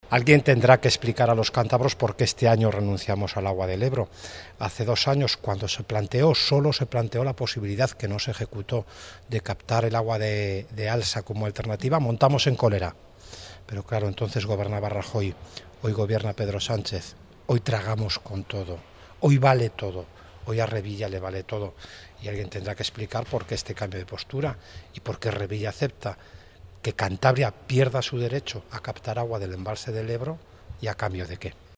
Alguien tendrá que explicar a los cántabros por qué este año renunciamos al agua del Ebro. Hace 2 años, cuando solo se planteó la posibilidad, que no se ejecutó, de captar el agua de Alsa como alternativa, montamos en cólera. Pero claro, entonces gobernaba Rajoy, hoy gobierna Pedro Sánchez, hoy tragamos con todo, hoy vale todo, hoy a Revilla le vale todo. Y alguien tendrá que explicar por qué este cambio de postura y por qué Revilla acepta que Cantabria pierda su derecho a captar agua del embalse del Ebro y a cambio de qué.